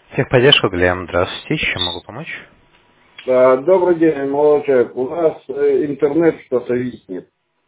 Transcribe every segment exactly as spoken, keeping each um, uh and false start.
Техподдержка, Глеб, здравствуйте, чем могу помочь? Да, добрый день, молодой человек. У нас э, интернет что-то виснет.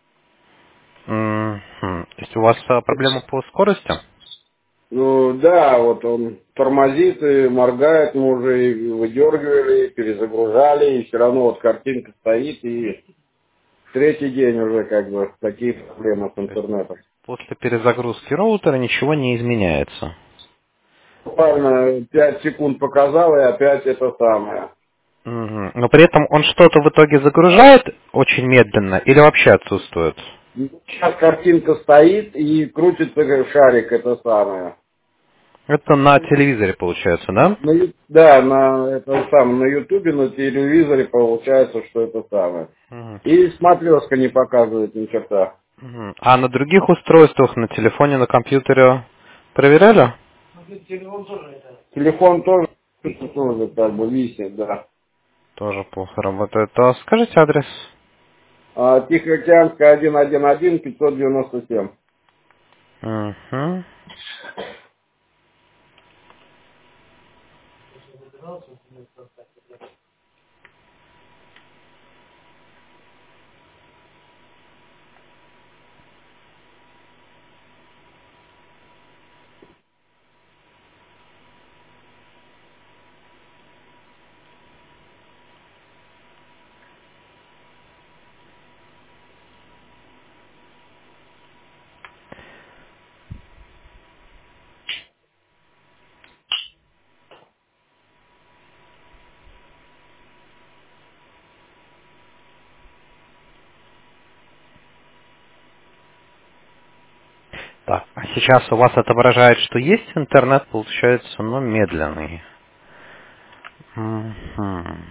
Мгм. То есть у вас а, проблема по скорости? Ну да, вот он тормозит и моргает, мы уже и выдергивали, и перезагружали, и все равно вот картинка стоит, и третий день уже как бы такие проблемы с То есть интернетом. после перезагрузки роутера ничего не изменяется? Буквально пять секунд показал, и опять это самое. Мгм. Но при этом он что-то в итоге загружает очень медленно или вообще отсутствует? Сейчас картинка стоит и крутится как шарик это самое. Это на телевизоре получается, да? На ю- да, на это самое, на ютубе, на телевизоре получается, что это самое. Мгм. И смотрешка не показывает ни черта. Мгм. А на других устройствах, на телефоне, на компьютере проверяли? Телефон тоже, тоже как бы висит, да. Тоже плохо работает. А скажите адрес? А, Тихоокеанская один один один пятьсот девяносто семь. Угу. Так, а сейчас у вас отображает, что есть интернет, получается, но медленный. Мгм.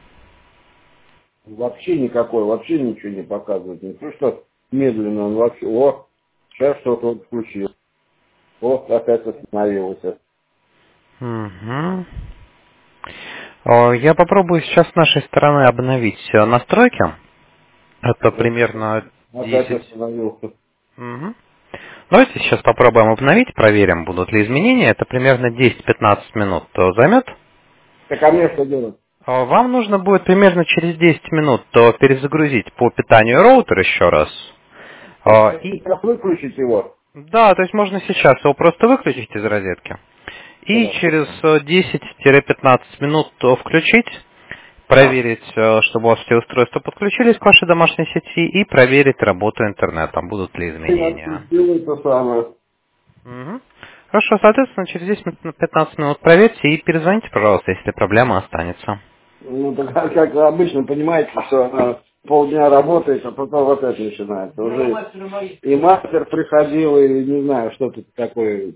Вообще никакой, вообще ничего не показывает. Не то, что медленно, он вообще, о, сейчас что-то вот включил. О, опять остановился. Мгм. О, Я попробую сейчас с нашей стороны обновить э, настройки. Это Опять, примерно опять десять. остановился. Мгм. Давайте сейчас попробуем обновить, проверим, будут ли изменения. Это примерно десять-пятнадцать минут э, займет. Так а мне что делать? А Вам нужно будет примерно через десять минут э, перезагрузить по питанию роутер еще раз. А, И Сейчас выключить его. да, то есть можно сейчас его просто выключить из розетки. И Хорошо. через э, десять-пятнадцать минут э, включить, А, проверить, э, чтобы у вас все устройства подключились к вашей домашней сети и проверить работу интернета, будут ли я изменения. отключил это самое. Мгм. Хорошо, соответственно, через десять-пятнадцать минут проверьте и перезвоните, пожалуйста, если проблема останется. Ну, так как как обычно, понимаете, что она полдня работает, а потом вот это начинается. Уже и мастер приходил, и не знаю, что тут такое.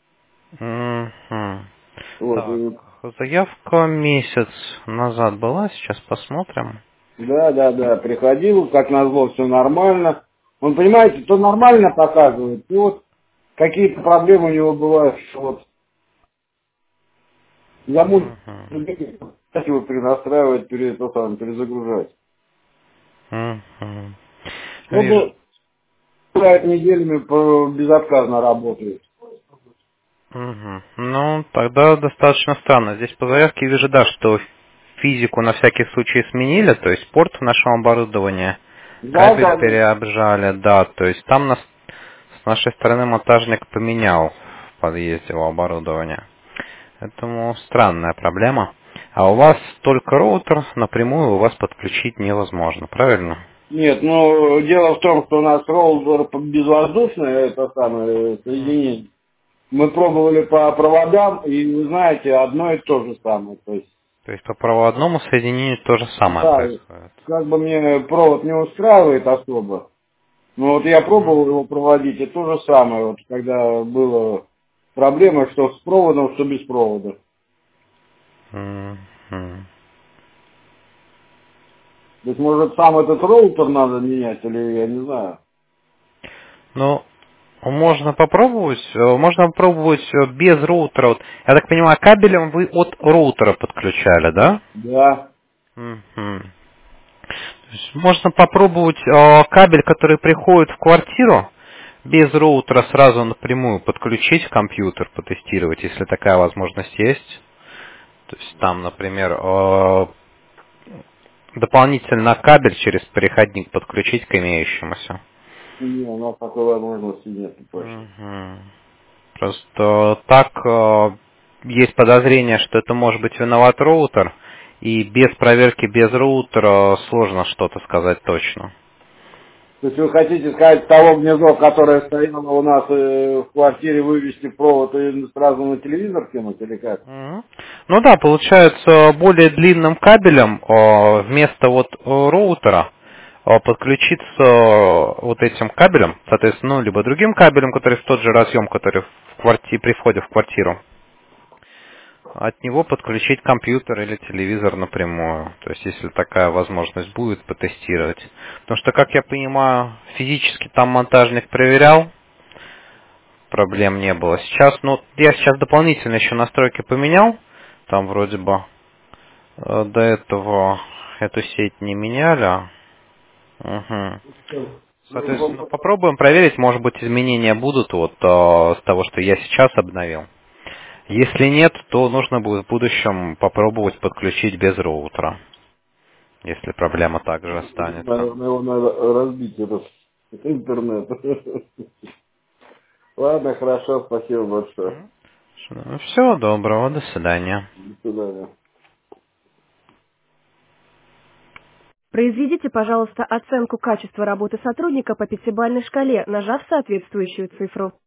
Мгм. Вот, Так, и заявка месяц назад была, сейчас посмотрим. да, да, да, приходил, как назло, все нормально. Он, понимаете, то нормально показывает, и вот какие-то проблемы у него бывают, что вот замучить Мгм. его перенастраивать, пере, то самое, перезагружать. Мгм. Вижу. Чтобы бывает неделями по- безотказно работает. Мгм. Ну, тогда достаточно странно. Здесь по заявке вижу, да, что физику на всякий случай сменили, то есть порт в нашем оборудовании, Да, кабель да, да. переобжали, да, то есть там нас, с нашей стороны монтажник поменял в подъезде его оборудование. Поэтому странная проблема. А у вас только роутер, напрямую у вас подключить невозможно, правильно? Нет, ну, дело в том, что у нас роутер безвоздушное, это самое, М. соединение. Мы пробовали по проводам, и, вы знаете, одно и то же самое. То есть, То есть по проводному соединению то же самое да, происходит. как бы мне провод не устраивает особо. Но вот я Мгм. пробовал его проводить, и то же самое, вот когда было проблема, что с проводом, что без провода. Мгм. То есть, может, сам этот роутер надо менять, или я не знаю. Ну, можно попробовать. э, Можно попробовать э, без роутера. Вот, я так понимаю, кабелем вы от роутера подключали, да? Да. Мгм. То есть можно попробовать э, кабель, который приходит в квартиру, без роутера сразу напрямую подключить в компьютер, потестировать, если такая возможность есть. То есть там, например, э, дополнительно кабель через переходник подключить к имеющемуся. Не, у нас такой возможности нет точно. Мгм. Просто так э, есть подозрение, что это может быть виноват роутер, и без проверки, без роутера сложно что-то сказать точно. То есть вы хотите сказать, того гнездо, которое стояло у нас э, в квартире, вывести провод и сразу на телевизор кинуть или как? Мгм. Ну да, получается, более длинным кабелем э, вместо вот э, роутера э, подключиться э, вот этим кабелем, соответственно, ну, либо другим кабелем, который в тот же разъем, который в кварти- при входе в квартиру, от него подключить компьютер или телевизор напрямую. То есть, если такая возможность будет, потестировать. Потому что, как я понимаю, физически там монтажник проверял, проблем не было. Сейчас, ну, я сейчас дополнительно еще настройки поменял. Там вроде бы э, до этого эту сеть не меняли. Угу. Соответственно, попробуем проверить, может быть, изменения будут вот э, с того, что я сейчас обновил. Если нет, то нужно будет в будущем попробовать подключить без роутера, если проблема также останется. Наверное, его надо разбить, этот интернет. Ладно, хорошо, спасибо большое. Всего доброго, до свидания. До свидания. Произведите, пожалуйста, оценку качества работы сотрудника по пятибалльной шкале, нажав соответствующую цифру.